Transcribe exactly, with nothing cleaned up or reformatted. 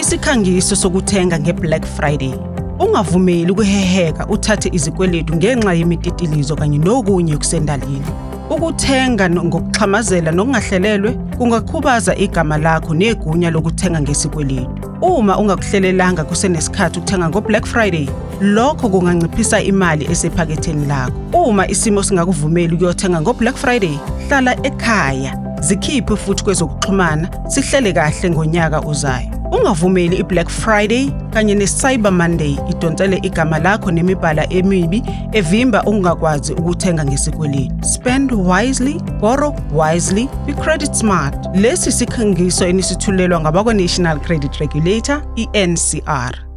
Isikhangiso sokuthenga ngeBlack Friday. Ungavumeli ukuheheka uthathe izikweletu ngenxa yemititilizo kanye nokunye okusendalini. Ukuthenga ngokuxhamazela nokungahlelelwe kungakhubaza igama lakho negunya lokuthenga ngesikweletu. Uma ungakuhlelelanga kusenesikhathi ukuthenga ngoBlack Friday, lokho kunganciphisa imali esephaketheni lakho. Uma isimo singakuvumeli ukuyothenga ngoBlack Friday, hlala ekhaya. Zikhiphe futhi kwezokuxhumana sihlele kahle ngonyaka uzayo. Ungavumeli iBlack Friday kanye neCyber Monday idonsele igama lakho nemibala emibi evimba ungakwazi ukuthenga ngesikweletu. Spend wisely, borrow wisely, be credit smart. Lesi sikhangiso enisithulelwa ngabakwa National Credit Regulator, i-N C R.